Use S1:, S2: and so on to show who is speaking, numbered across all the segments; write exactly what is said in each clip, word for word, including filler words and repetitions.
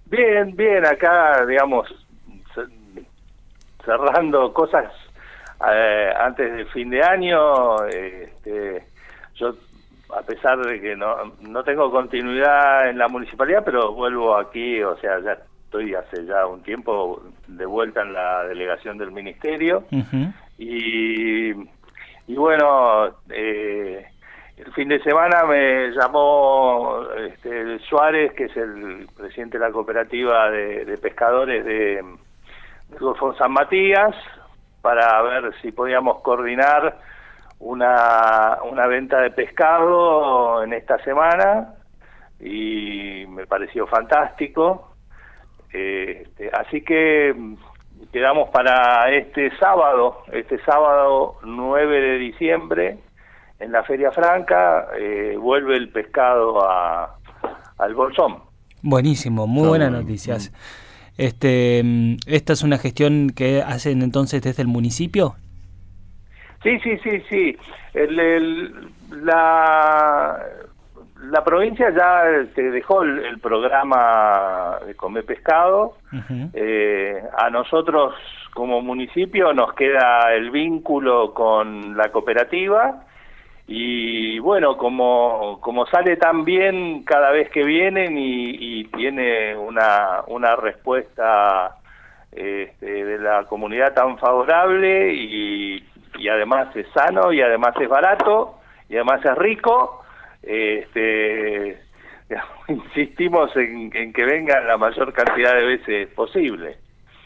S1: Bien, bien, acá, digamos, cerrando cosas eh, antes del fin de año. Este, yo, a pesar de que no, no tengo continuidad en la municipalidad, pero vuelvo aquí, o sea, ya estoy hace ya un tiempo de vuelta en la delegación del ministerio.
S2: Uh-huh.
S1: y, y bueno, eh, el fin de semana me llamó este, Suárez, que es el presidente de la cooperativa de, de pescadores de, de Golfo San Matías, para ver si podíamos coordinar una, una venta de pescado en esta semana, y me pareció fantástico. Este, así que quedamos para este sábado, este sábado nueve de diciembre, en la Feria Franca, eh, vuelve el pescado a, al Bolsón.
S2: Buenísimo, muy buenas noticias. Este, ¿Esta es una gestión que hacen entonces desde el municipio?
S1: Sí, sí, sí, sí. El, el, la, la provincia ya te dejó el, el programa de comer pescado. Uh-huh. Eh, a nosotros como municipio nos queda el vínculo con la cooperativa. Y bueno, como como sale tan bien cada vez que vienen y, y tiene una una respuesta este, de la comunidad tan favorable, y, y además es sano, y además es barato, y además es rico, este, insistimos en, en que vengan la mayor cantidad de veces posible.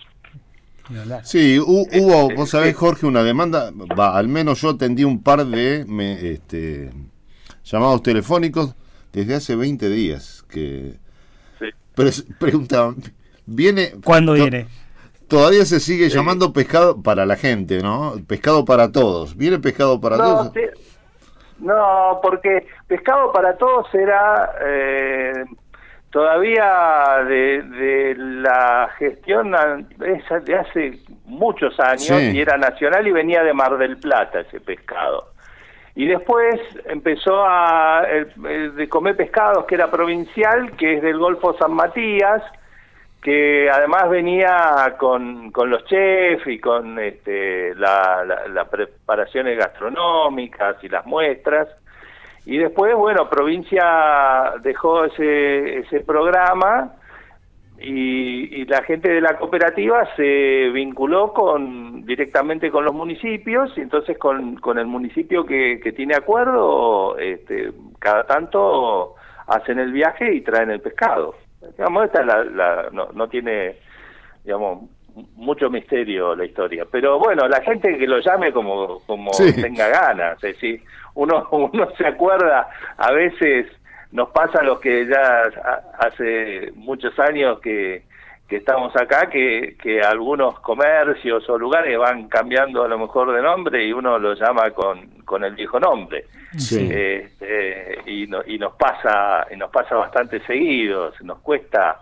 S3: Sí, hu hubo, vos sabés, Jorge, una demanda, va, al menos yo atendí un par de me, este, llamados telefónicos desde hace veinte días que sí. Pre preguntaban, ¿viene?
S2: ¿Cuándo viene?
S3: Todavía se sigue sí. llamando pescado para la gente, ¿no? Pescado para todos. ¿Viene pescado para
S1: no,
S3: todos?
S1: Sí. No, porque pescado para todos era... Eh, todavía de, de la gestión es de hace muchos años, sí. y era nacional y venía de Mar del Plata ese pescado. Y después empezó a el, el de comer pescados, que era provincial, que es del Golfo San Matías, que además venía con, con los chefs y con este, las la, la preparaciones gastronómicas y las muestras. Y después, bueno, provincia dejó ese ese programa, y, y la gente de la cooperativa se vinculó con directamente con los municipios, y entonces con, con el municipio que, que tiene acuerdo, este, cada tanto hacen el viaje y traen el pescado. Digamos, esta es la, la no, no tiene, digamos, mucho misterio la historia, pero bueno, la gente que lo llame como como sí. tenga ganas, es decir, uno uno se acuerda, a veces nos pasa a los que ya hace muchos años que, que estamos acá, que, que algunos comercios o lugares van cambiando a lo mejor de nombre y uno lo llama con, con el viejo nombre.
S3: Sí.
S1: Este, y, no, y nos pasa y nos pasa bastante seguido, nos cuesta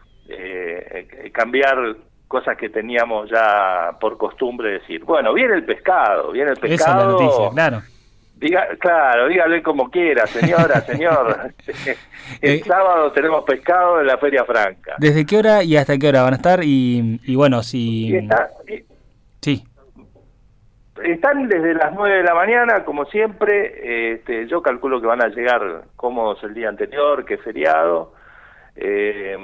S1: eh, cambiar cosas que teníamos ya por costumbre decir. Bueno, viene el pescado, viene el pescado.
S2: Esa es la noticia, claro.
S1: Diga, claro, dígale como quiera, señora, señor. El eh, sábado tenemos pescado en la Feria Franca.
S2: ¿Desde qué hora y hasta qué hora van a estar? Y, y bueno, si...
S1: Y está, y,
S2: sí.
S1: Están desde las nueve de la mañana, como siempre. Este, yo calculo que van a llegar cómodos el día anterior, que es feriado. Eh,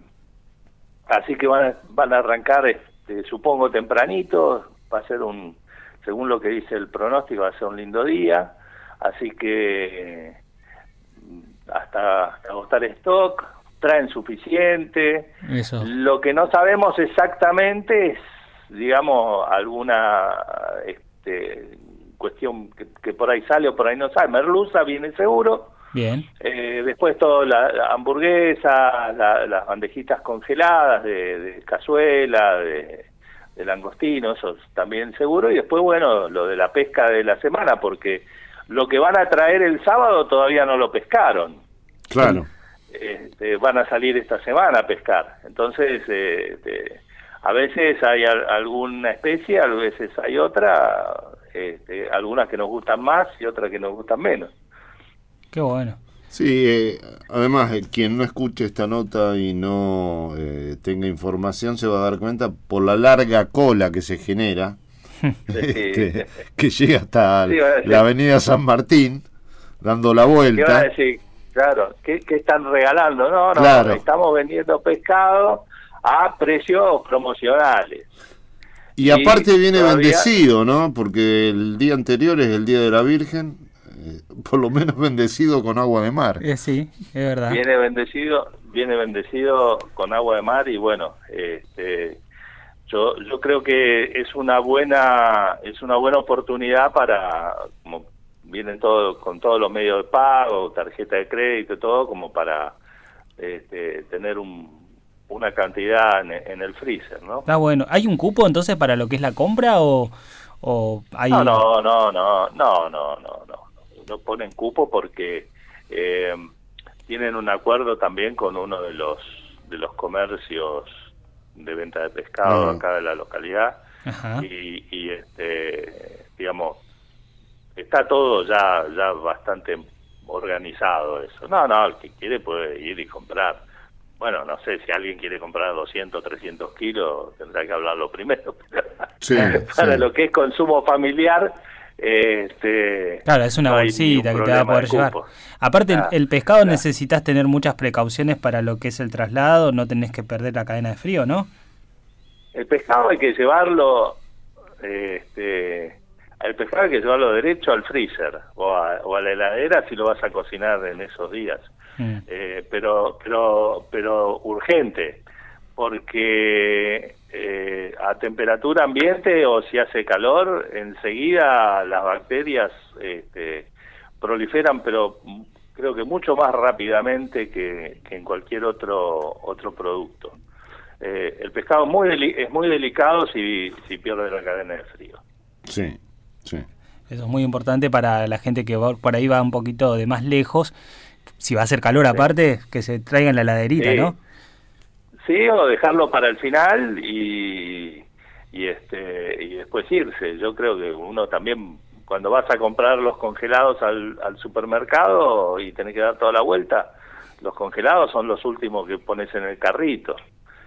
S1: así que van a, van a arrancar, este, supongo, tempranito. Va a ser un... según lo que dice el pronóstico, va a ser un lindo día, así que hasta, hasta agotar stock, traen suficiente.
S2: Eso.
S1: Lo que no sabemos exactamente es, digamos, alguna este, cuestión que, que por ahí sale o por ahí no sale. Merluza viene seguro.
S2: Bien.
S1: Eh, después todo, la, la hamburguesa, la, las bandejitas congeladas de, de cazuela, de... de langostino, eso también seguro. Y después, bueno, lo de la pesca de la semana, porque lo que van a traer el sábado todavía no lo pescaron.
S3: Claro.
S1: Este, van a salir esta semana a pescar. Entonces, este, a veces hay a, alguna especie, a veces hay otra, este, algunas que nos gustan más y otras que nos gustan menos.
S2: Qué bueno.
S3: Sí, eh, además, eh, quien no escuche esta nota y no eh, tenga información se va a dar cuenta por la larga cola que se genera, este, que llega hasta sí, la avenida San Martín, dando la vuelta.
S1: ¿Qué va a decir? Claro, ¿qué, qué están regalando? No, no, claro. Estamos vendiendo pescado a precios promocionales.
S3: Y, y aparte viene todavía... bendecido, ¿no? Porque el día anterior es el Día de la Virgen, eh, por lo menos bendecido con agua de mar.
S2: Eh, sí, es verdad.
S1: Viene bendecido, viene bendecido con agua de mar y bueno, este, yo yo creo que es una buena es una buena oportunidad para, como vienen todo con todos los medios de pago, tarjeta de crédito, todo como para este, tener un una cantidad en, en el freezer, ¿no?
S2: Está bueno. ¿Hay un cupo entonces para lo que es la compra o, o hay...?
S1: No, no, no, no, no, no, no, no. No ponen cupo porque eh, tienen un acuerdo también con uno de los de los comercios de venta de pescado uh-huh. acá de la localidad. Uh-huh. y, y este digamos está todo ya ya bastante organizado eso. No, no, el que quiere puede ir y comprar. Bueno, no sé, si alguien quiere comprar doscientos, trescientos kilos, tendrá que hablarlo primero.
S3: Sí,
S1: para
S3: sí.
S1: lo que es consumo familiar, este,
S2: claro, es una
S1: no
S2: bolsita que te va a poder llevar. Aparte, ah, el, el pescado claro. necesitas tener muchas precauciones para lo que es el traslado, no tenés que perder la cadena de frío, ¿no?
S1: El pescado hay que llevarlo, este, el pescado hay que llevarlo derecho al freezer o a, o a la heladera si lo vas a cocinar en esos días. Mm. Eh, pero pero pero urgente, porque eh, a temperatura ambiente o si hace calor enseguida las bacterias este, proliferan, pero creo que mucho más rápidamente que, que en cualquier otro otro producto. Eh, el pescado muy deli- es muy delicado si si pierde la cadena de frío.
S3: Sí, sí.
S2: Eso es muy importante para la gente que va, por ahí va un poquito de más lejos. Si va a hacer calor aparte, sí. que se traigan la heladerita,
S1: sí.
S2: ¿no?
S1: Sí, o dejarlo para el final y, y este y después irse. Yo creo que uno también, cuando vas a comprar los congelados al, al supermercado y tenés que dar toda la vuelta, los congelados son los últimos que pones en el carrito.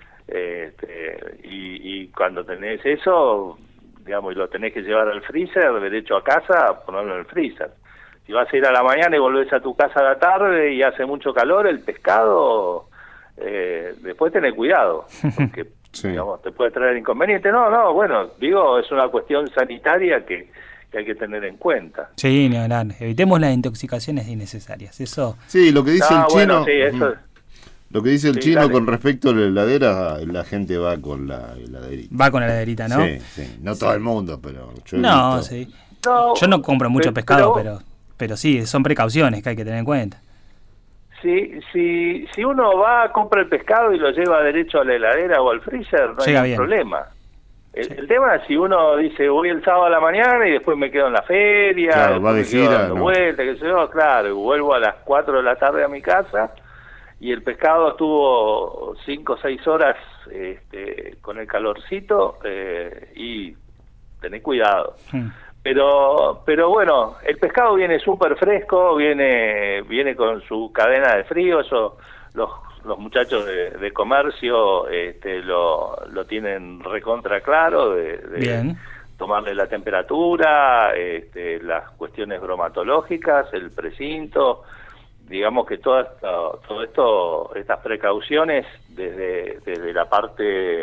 S1: Este, y, y cuando tenés eso, digamos, y lo tenés que llevar al freezer, derecho a casa, ponerlo en el freezer. Si vas a ir a la mañana y volvés a tu casa a la tarde y hace mucho calor, el pescado, eh, después tenés cuidado, porque sí. digamos, te puede traer inconveniente. No, no, bueno, digo, es una cuestión sanitaria que, que hay que tener en cuenta.
S2: Sí, ni hablar. Evitemos las intoxicaciones innecesarias, eso...
S3: Sí, lo que dice
S1: no,
S3: el chino...
S1: Bueno, sí, eso...
S3: Lo que dice el
S1: sí,
S3: chino
S1: dale.
S3: Con respecto a la heladera, la gente va con la heladerita.
S2: Va con la heladerita, ¿no?
S3: Sí, sí. No
S2: sí.
S3: todo el mundo, pero yo he
S2: No,
S3: visto...
S2: sí.
S1: No,
S2: yo no compro mucho
S1: pero,
S2: pescado,
S1: pero...
S2: pero... Pero sí, son precauciones que hay que tener en cuenta.
S1: Si, si, si uno va, compra el pescado y lo lleva derecho a la heladera o al freezer, no
S2: Llega
S1: hay
S2: bien.
S1: problema. El,
S2: Sí.
S1: el tema es si uno dice, voy el sábado a la mañana y después me quedo en la feria,
S3: Claro, va de
S1: me quedo
S3: gira,
S1: dando
S3: no.
S1: vueltas, qué sé yo, claro, y vuelvo a las cuatro de la tarde a mi casa y el pescado estuvo cinco o seis horas este, con el calorcito eh, y tenés cuidado.
S2: Hmm.
S1: Pero pero bueno, el pescado viene súper fresco, viene viene con su cadena de frío, eso los los muchachos de, de comercio este, lo, lo tienen recontra claro, de, de
S2: Bien.
S1: tomarle la temperatura, este, las cuestiones bromatológicas, el precinto, digamos que todo esto, todo esto estas precauciones desde, desde la parte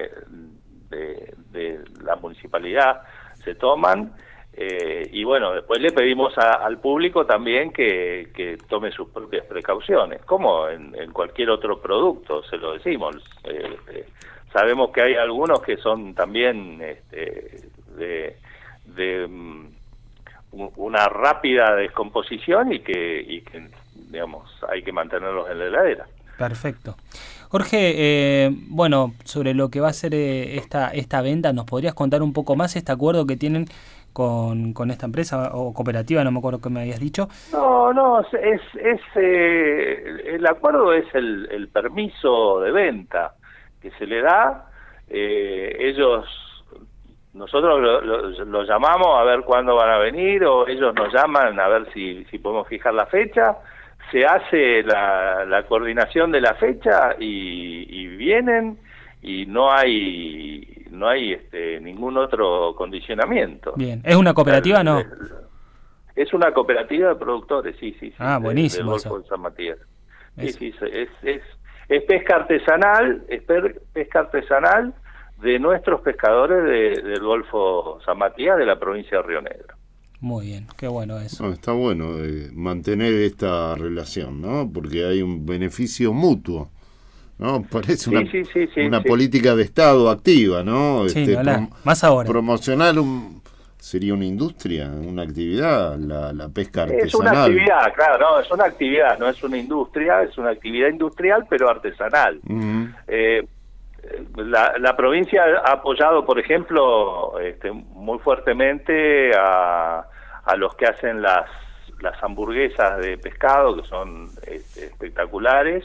S1: de, de la municipalidad se toman. Eh, y bueno, después le pedimos a, al público también que, que tome sus propias precauciones, como en, en cualquier otro producto, se lo decimos. Eh, eh, sabemos que hay algunos que son también este, de, de um, una rápida descomposición y que, y que, digamos, hay que mantenerlos en la heladera.
S2: Perfecto. Jorge, eh, bueno, sobre lo que va a ser eh, esta, esta venta, ¿nos podrías contar un poco más este acuerdo que tienen con, con esta empresa o cooperativa? No me acuerdo qué me habías dicho.
S1: No, no, es, es eh, el acuerdo es el, el permiso de venta que se le da. Eh, ellos, nosotros lo, lo, lo llamamos a ver cuándo van a venir o ellos nos llaman a ver si, si podemos fijar la fecha. se hace la, la coordinación de la fecha y, y vienen y no hay no hay este, ningún otro condicionamiento.
S2: Bien, ¿es una cooperativa o no?
S1: Es una cooperativa de productores, sí, sí, sí.
S2: Ah, buenísimo.
S1: Del Golfo de San Matías. Sí, sí, es, es, es pesca artesanal, es pesca artesanal de nuestros pescadores de, del Golfo San Matías, de la provincia de Río Negro.
S2: Muy bien, qué bueno eso.
S3: No, está bueno eh, mantener esta relación, ¿no? Porque hay un beneficio mutuo, ¿no? Parece una,
S1: sí, sí, sí, sí,
S3: una
S1: sí.
S3: política de Estado activa, ¿no?
S2: Sí,
S3: este,
S2: no,
S3: prom
S2: más ahora.
S3: Promocionar un, sería una industria, una actividad, la, la pesca artesanal.
S1: Es una actividad, claro, no, es una actividad, no es una industria, es una actividad industrial, pero artesanal. Uh-huh. eh, La, la provincia ha apoyado, por ejemplo, este, muy fuertemente a, a los que hacen las, las hamburguesas de pescado, que son este, espectaculares,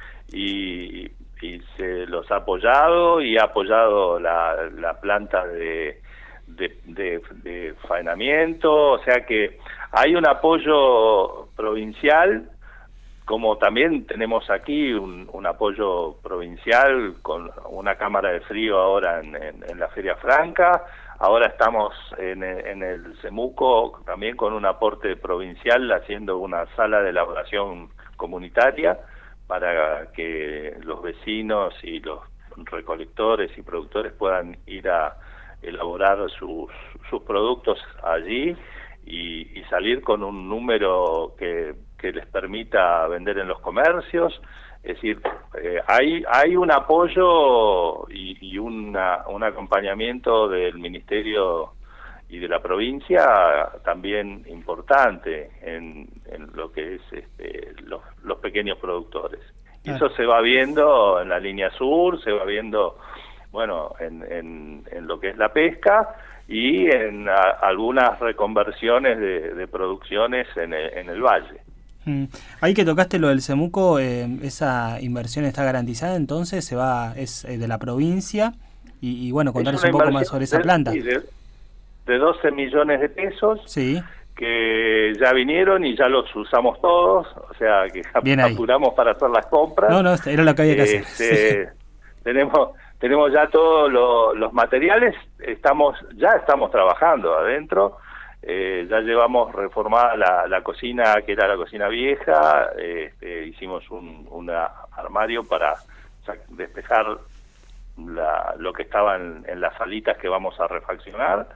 S1: y, y se los ha apoyado, y ha apoyado la, la planta de, de, de, de faenamiento, o sea que hay un apoyo provincial, como también tenemos aquí un, un apoyo provincial con una cámara de frío ahora en, en, en la Feria Franca. Ahora estamos en, en el Semuco también con un aporte provincial haciendo una sala de elaboración comunitaria para que los vecinos y los recolectores y productores puedan ir a elaborar sus, sus productos allí y, y salir con un número que que les permita vender en los comercios. Es decir, eh, hay hay un apoyo y, y una, un acompañamiento del Ministerio y de la provincia también importante en, en lo que es este, los, los pequeños productores. Y eso se va viendo en la línea sur, se va viendo, bueno, en, en, en lo que es la pesca y en a, algunas reconversiones de, de producciones en el, en el valle.
S2: Mm. Ahí que tocaste lo del Semuco, eh, esa inversión está garantizada, entonces se va es eh, de la provincia y, y bueno, contanos un poco más sobre esa
S1: de,
S2: planta.
S1: Sí, de, de doce millones de pesos,
S2: sí,
S1: que ya vinieron y ya los usamos todos, o sea que apuramos para hacer las compras.
S2: No, no, era lo que había que hacer.
S1: Este,
S2: sí.
S1: Tenemos tenemos ya todos lo, los materiales, estamos ya estamos trabajando adentro. Eh, ya llevamos reformada la, la cocina, que era la cocina vieja, eh, hicimos un una armario para o sea, despejar la, lo que estaba en, en las salitas que vamos a refaccionar.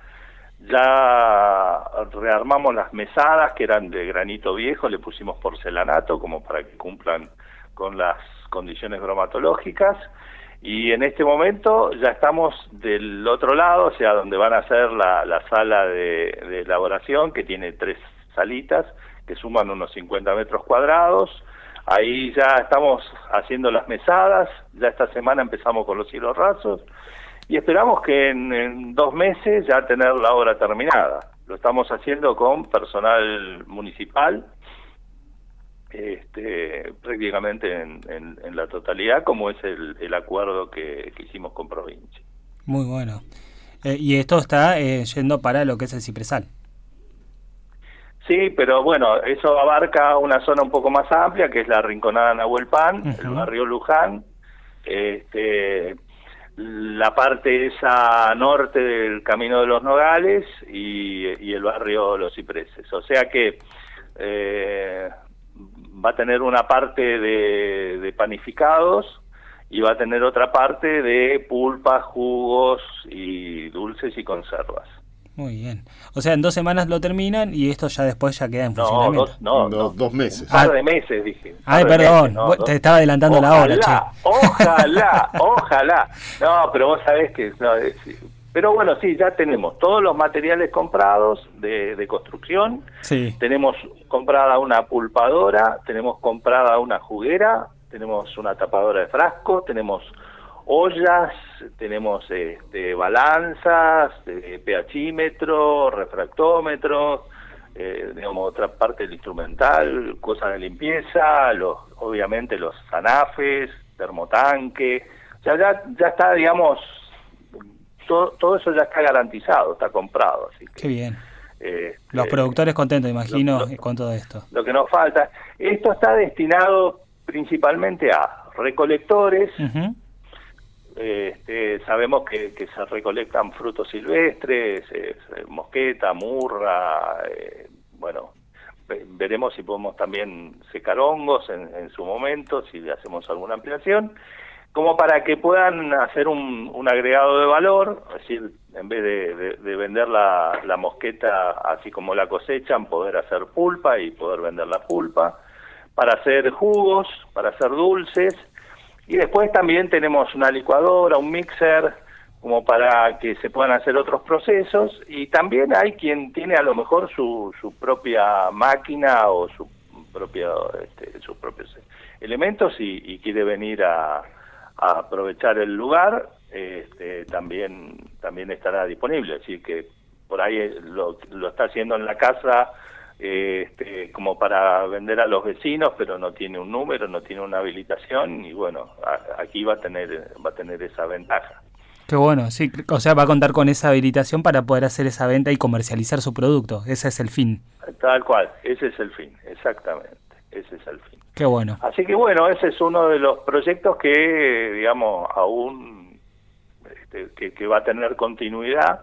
S1: Ya rearmamos las mesadas, que eran de granito viejo, le pusimos porcelanato como para que cumplan con las condiciones bromatológicas. Y en este momento ya estamos del otro lado, o sea, donde van a ser la, la sala de, de elaboración, que tiene tres salitas, que suman unos cincuenta metros cuadrados. Ahí ya estamos haciendo las mesadas, ya esta semana empezamos con los hilos rasos, y esperamos que en, en dos meses ya tener la obra terminada. Lo estamos haciendo con personal municipal, Este, prácticamente en, en, en la totalidad, como es el, el acuerdo que, que hicimos con provincia.
S2: Muy bueno. Eh, y esto está eh, yendo para lo que es el Cipresal.
S1: Sí, pero bueno, eso abarca una zona un poco más amplia, que es la Rinconada Nahuel Pan, uh-huh. el barrio Luján, este, la parte esa norte del Camino de los Nogales y, y el barrio Los Cipreses. O sea que eh, va a tener una parte de, de panificados y va a tener otra parte de pulpas, jugos y dulces y conservas.
S2: Muy bien. O sea, en dos semanas lo terminan y esto ya después ya queda en
S1: no,
S2: funcionamiento.
S1: Dos, no,
S3: no,
S1: no,
S3: dos meses.
S1: Un par de meses, dije.
S2: Ay, perdón, meses, no, te dos... estaba adelantando
S1: ojalá,
S2: la hora, che.
S1: Ojalá, ojalá. No, pero vos sabés que... No, pero bueno, sí, ya tenemos todos los materiales comprados de, de construcción.
S2: Sí.
S1: Tenemos comprada una pulpadora, tenemos comprada una juguera, tenemos una tapadora de frasco, tenemos ollas, tenemos este, balanzas, eh, pHímetro, refractómetro, eh, digamos, otra parte del instrumental, cosas de limpieza, los, obviamente los zanafes, termotanque. O sea, ya, ya está, digamos... Todo, todo eso ya está garantizado, está comprado. Así que,
S2: qué bien.
S1: Eh,
S2: Los productores contentos, imagino,
S1: lo, lo,
S2: con todo esto.
S1: Lo que nos falta. Esto está destinado principalmente a recolectores. Uh-huh. Este, sabemos que, que se recolectan frutos silvestres, eh, mosqueta, murra, eh, bueno, ve, veremos si podemos también secar hongos en, en su momento, si hacemos alguna ampliación, como para que puedan hacer un, un agregado de valor, es decir, en vez de, de, de vender la, la mosqueta así como la cosechan, poder hacer pulpa y poder vender la pulpa, para hacer jugos, para hacer dulces. Y después también tenemos una licuadora, un mixer, como para que se puedan hacer otros procesos. Y también hay quien tiene a lo mejor su, su propia máquina o su propia, este, sus propios elementos y, y quiere venir a, a aprovechar el lugar, este, también también estará disponible. Así que por ahí lo, lo está haciendo en la casa, Este, como para vender a los vecinos, pero no tiene un número, no tiene una habilitación y bueno, a, aquí va a tener va a tener esa ventaja.
S2: Qué bueno, sí, o sea, va a contar con esa habilitación para poder hacer esa venta y comercializar su producto, ese es el fin.
S1: Tal cual, ese es el fin, exactamente, ese es el fin.
S2: Qué bueno.
S1: Así que bueno, ese es uno de los proyectos que, digamos, aún este, que, que va a tener continuidad,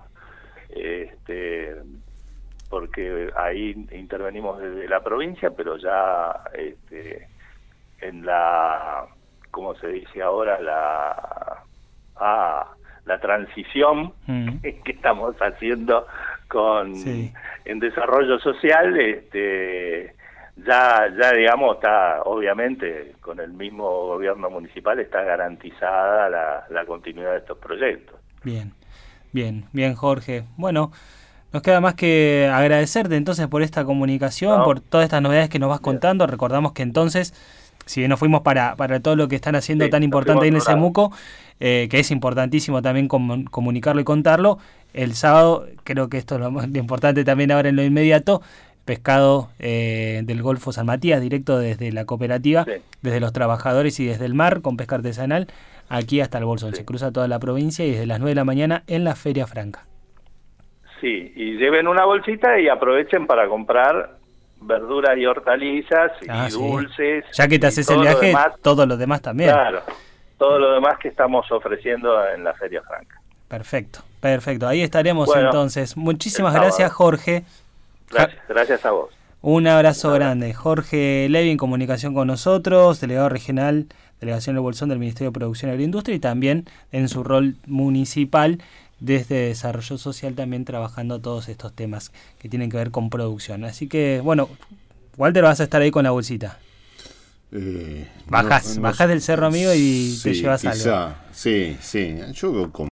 S1: este porque ahí intervenimos desde la provincia, pero ya este, en la, ¿cómo se dice ahora? La ah, la transición mm. que estamos haciendo con sí. en desarrollo social, este, ya, ya digamos, está, obviamente, con el mismo gobierno municipal está garantizada la, la continuidad de estos proyectos.
S2: Bien, bien, bien, Jorge. Bueno, nos queda más que agradecerte entonces por esta comunicación, no. por todas estas novedades que nos vas contando. Bien. Recordamos que entonces, si bien nos fuimos para, para todo lo que están haciendo sí, tan importante ahí en el Semuco, eh, que es importantísimo también com- comunicarlo y contarlo, el sábado, creo que esto es lo más importante también ahora en lo inmediato, pescado eh, del Golfo San Matías, directo desde la cooperativa, sí. desde los trabajadores y desde el mar, con pesca artesanal, aquí hasta el Bolsón. Sí. Se cruza toda la provincia y desde las nueve de la mañana en la Feria Franca.
S1: Sí, y lleven una bolsita y aprovechen para comprar verduras y hortalizas ah, y sí. dulces.
S2: Ya que te haces el viaje, demás, todo lo demás también.
S1: Claro, todo lo demás que estamos ofreciendo en la Feria Franca.
S2: Perfecto, perfecto. Ahí estaremos bueno, entonces. Muchísimas gracias, Jorge.
S1: Gracias, gracias a vos.
S2: Un abrazo Un grande. Jorge Levi en comunicación con nosotros, delegado regional, delegación del Bolsón del Ministerio de Producción y Agroindustria y también en su rol municipal desde Desarrollo Social también trabajando todos estos temas que tienen que ver con producción. Así que, bueno, Walter, vas a estar ahí con la bolsita. Eh, bajas, no, no, bajas del cerro, amigo, y sí, te llevas
S3: quizá,
S2: algo.
S3: Sí, sí, yo con